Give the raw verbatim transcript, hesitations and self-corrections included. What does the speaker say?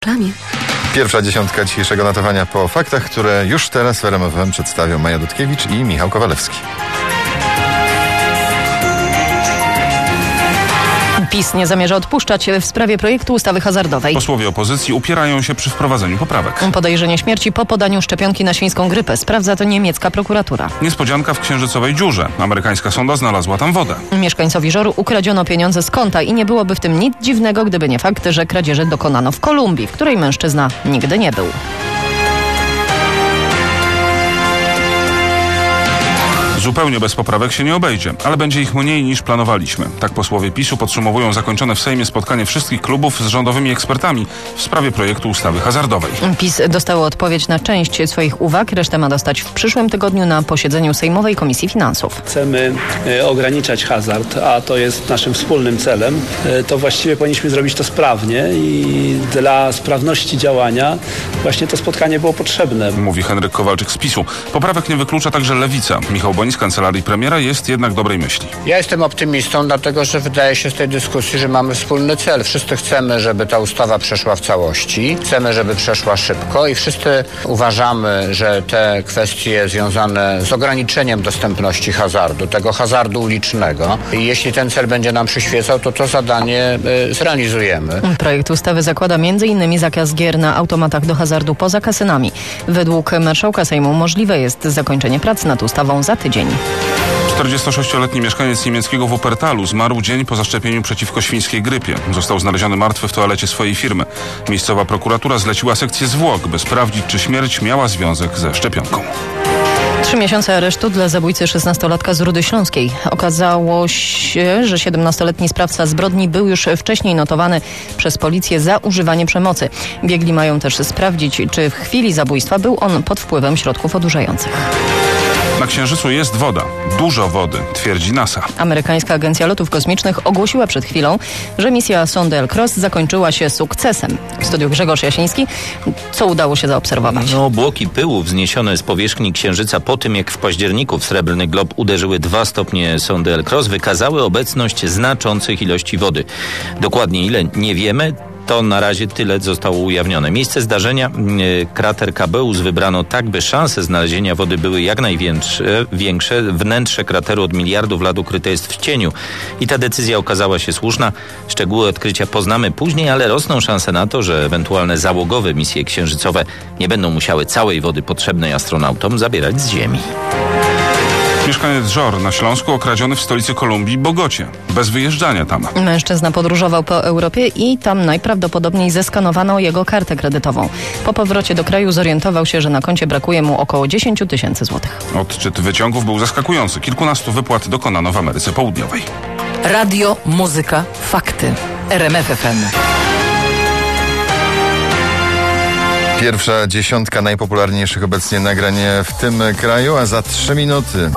Pierwsza dziesiątka dzisiejszego notowania po faktach, które już teraz w R M F M przedstawią Maja Dudkiewicz i Michał Kowalewski. PiS nie zamierza odpuszczać w sprawie projektu ustawy hazardowej. Posłowie opozycji upierają się przy wprowadzeniu poprawek. Podejrzenie śmierci po podaniu szczepionki na świńską grypę. Sprawdza to niemiecka prokuratura. Niespodzianka w Księżycowej dziurze. Amerykańska sonda znalazła tam wodę. Mieszkańcowi Żoru ukradziono pieniądze z konta i nie byłoby w tym nic dziwnego, gdyby nie fakt, że kradzieży dokonano w Kolumbii, w której mężczyzna nigdy nie był. Zupełnie bez poprawek się nie obejdzie, ale będzie ich mniej niż planowaliśmy. Tak posłowie PiSu podsumowują zakończone w Sejmie spotkanie wszystkich klubów z rządowymi ekspertami w sprawie projektu ustawy hazardowej. PiS dostało odpowiedź na część swoich uwag, resztę ma dostać w przyszłym tygodniu na posiedzeniu Sejmowej Komisji Finansów. Chcemy e, ograniczać hazard, a to jest naszym wspólnym celem. E, to właściwie powinniśmy zrobić to sprawnie i dla sprawności działania właśnie to spotkanie było potrzebne. Mówi Henryk Kowalczyk z PiSu. Poprawek nie wyklucza także Lewica. Michał Bonis z kancelarii premiera jest jednak dobrej myśli. Ja jestem optymistą, dlatego że wydaje się z tej dyskusji, że mamy wspólny cel. Wszyscy chcemy, żeby ta ustawa przeszła w całości. Chcemy, żeby przeszła szybko i wszyscy uważamy, że te kwestie związane z ograniczeniem dostępności hazardu, tego hazardu ulicznego, i jeśli ten cel będzie nam przyświecał, to to zadanie y, zrealizujemy. Projekt ustawy zakłada między innymi zakaz gier na automatach do hazardu poza kasynami. Według marszałka Sejmu możliwe jest zakończenie prac nad ustawą za tydzień. czterdziestosześcioletni mieszkaniec niemieckiego Wuppertalu zmarł dzień po zaszczepieniu przeciwko świńskiej grypie. Został znaleziony martwy w toalecie swojej firmy. Miejscowa prokuratura zleciła sekcję zwłok, by sprawdzić, czy śmierć miała związek ze szczepionką. Trzy miesiące aresztu dla zabójcy szesnastolatka z Rudy Śląskiej. Okazało się, że siedemnastoletni sprawca zbrodni był już wcześniej notowany przez policję za używanie przemocy. Biegli mają też sprawdzić, czy w chwili zabójstwa był on pod wpływem środków odurzających. Na Księżycu jest woda. Dużo wody, twierdzi NASA. Amerykańska Agencja Lotów Kosmicznych ogłosiła przed chwilą, że misja sondy L-Cross zakończyła się sukcesem. W studiu Grzegorz Jasiński. Co udało się zaobserwować? No, obłoki pyłu wzniesione z powierzchni Księżyca po tym, jak w październiku w Srebrny Glob uderzyły dwa stopnie sondy L-Cross, wykazały obecność znaczących ilości wody. Dokładnie ile nie wiemy. To na razie tyle zostało ujawnione. Miejsce zdarzenia, yy, krater Cabeus, wybrano tak, by szanse znalezienia wody były jak największe. Wnętrze krateru od miliardów lat ukryte jest w cieniu i ta decyzja okazała się słuszna. Szczegóły odkrycia poznamy później, ale rosną szanse na to, że ewentualne załogowe misje księżycowe nie będą musiały całej wody potrzebnej astronautom zabierać z Ziemi. Mieszkaniec Żor na Śląsku okradziony w stolicy Kolumbii, Bogocie. Bez wyjeżdżania tam. Mężczyzna podróżował po Europie i tam najprawdopodobniej zeskanowano jego kartę kredytową. Po powrocie do kraju zorientował się, że na koncie brakuje mu około dziesięć tysięcy złotych. Odczyt wyciągów był zaskakujący. Kilkunastu wypłat dokonano w Ameryce Południowej. Radio, muzyka, fakty. R M F F M. Pierwsza dziesiątka najpopularniejszych obecnie nagrań w tym kraju, a za trzy minuty